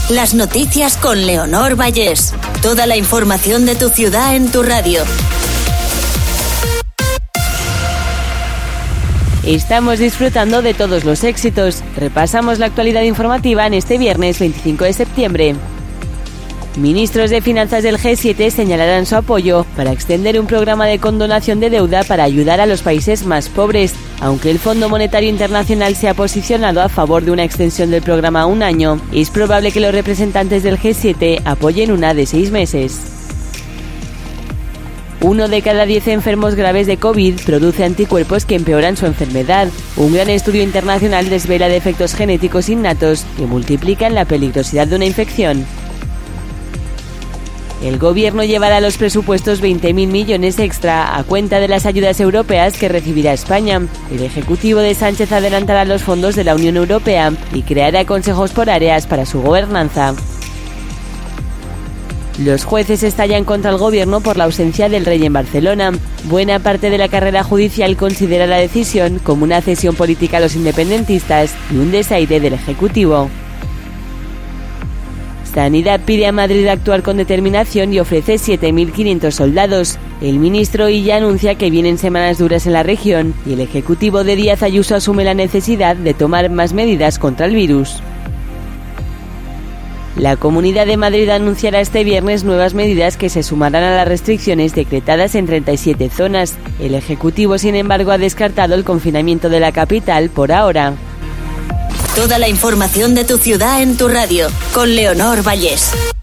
Las noticias con Leonor Vallés. Toda la información de tu ciudad en tu radio. Estamos disfrutando de todos los éxitos. Repasamos la actualidad informativa en este viernes 25 de septiembre. Ministros de Finanzas del G7 señalarán su apoyo para extender un programa de condonación de deuda para ayudar a los países más pobres, aunque el Fondo Monetario Internacional se ha posicionado a favor de una extensión del programa a un año. Es probable que los representantes del G7 apoyen una de 6 meses. 1 de cada 10 enfermos graves de COVID produce anticuerpos que empeoran su enfermedad. Un gran estudio internacional desvela defectos genéticos innatos que multiplican la peligrosidad de una infección. El gobierno llevará a los presupuestos 20.000 millones extra a cuenta de las ayudas europeas que recibirá España. El Ejecutivo de Sánchez adelantará los fondos de la Unión Europea y creará consejos por áreas para su gobernanza. Los jueces estallan contra el gobierno por la ausencia del rey en Barcelona. Buena parte de la carrera judicial considera la decisión como una cesión política a los independentistas y un desaire del Ejecutivo. Sanidad pide a Madrid actuar con determinación y ofrece 7.500 soldados. El ministro Illa anuncia que vienen semanas duras en la región y el Ejecutivo de Díaz Ayuso asume la necesidad de tomar más medidas contra el virus. La Comunidad de Madrid anunciará este viernes nuevas medidas que se sumarán a las restricciones decretadas en 37 zonas. El Ejecutivo, sin embargo, ha descartado el confinamiento de la capital por ahora. Toda la información de tu ciudad en tu radio, con Leonor Vallés.